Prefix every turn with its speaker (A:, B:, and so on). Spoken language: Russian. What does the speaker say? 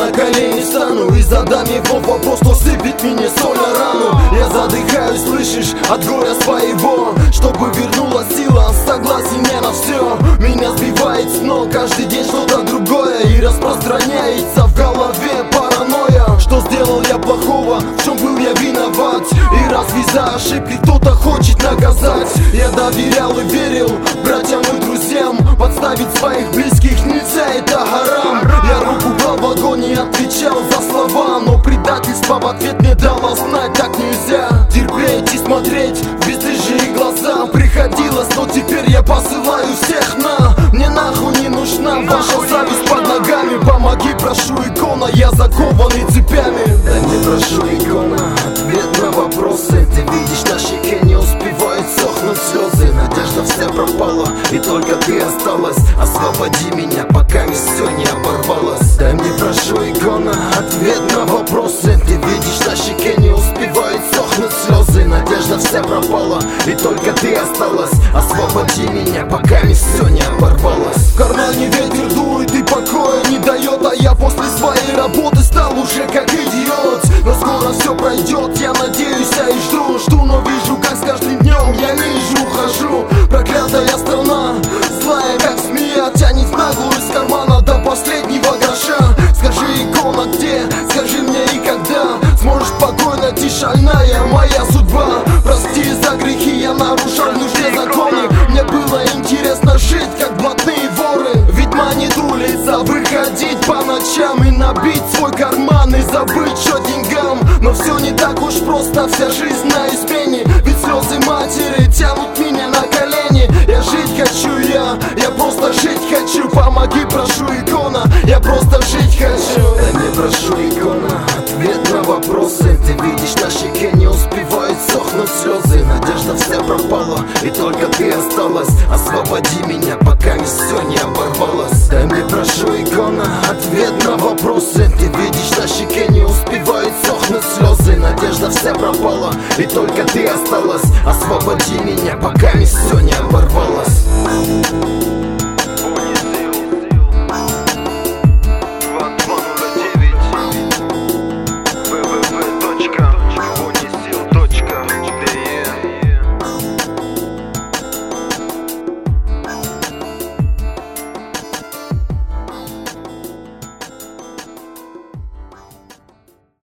A: на колени стану и задам ей вновь вопрос, кто сыпет мне соль на рану. Я задыхаюсь, слышишь, от горя своего, чтобы вернулась сила, согласен не на все. Меня сбивает с ног каждый день что-то другое, и распространяется в голове паранойя. Что сделал я плохого, в чем был я виноват? И разве за ошибки кто-то хочет наказать? Я доверял и верил братьям и друзьям, подставить своих близких нельзя, это харам. Я руку брал в огонь и отвечал за слова, но предательство в ответ мне дало знать, так нельзя. Терпеть и смотреть в бесстыжие глаза приходилось, но теперь я посылаю всех на. Мне нахуй не нужна ваша зависть под ногами. Помоги, прошу, икона, я закованный цепями. Дай мне, прошу, икона, ответ на вопросы. Ты видишь, на щеке не успевает сохнуть слезы. Надежда вся пропала, и только ты осталась. Освободи меня, пока все не оборвалось. Дай мне, прошу, икона, ответ на вопросы. Ты видишь, на щеке не успевает сохнуть слезы. Надежда вся пропала, и только ты осталась. Освободи меня, пока все не оборвалось. В кармане ветер дует и покоя не дает, а я после своей работы стал уже как идиот. Но скоро все пройдет, я надеюсь, я и жду, но вижу, как с каждым днем я ниже ухожу. Проклятая страна, злая как змея, тянет в наглую из кармана до последнего гроша. Скажи, икона, где? Скажи мне и когда сможешь спокойно найти, шальная моя судьба. Прости за грехи, я нарушал нужные законы. Мне было интересно жить, как блатные воры. Ведь манит улица, выходить по ночам и набить свой карман и забыть, что деньгам. Но все не так уж просто, вся жизнь на измене. Ведь слезы матери тянут меня на колени. Я жить хочу, я просто жить хочу. Помоги, прошу, икона, я просто жить хочу. Дай мне, прошу, икона, ответ на вопросы. Ты видишь, на щеке не успевает сохнуть слезы. Надежда вся пропала, и только ты осталась. Освободи меня, пока все не оборвалось. Дай мне, прошу, икона, ответ на вопросы. Ты видишь, на щеке не успевает сохнуть слезы. Надежда вся пропала, и только ты осталась. Освободи меня, пока все не оборвалось.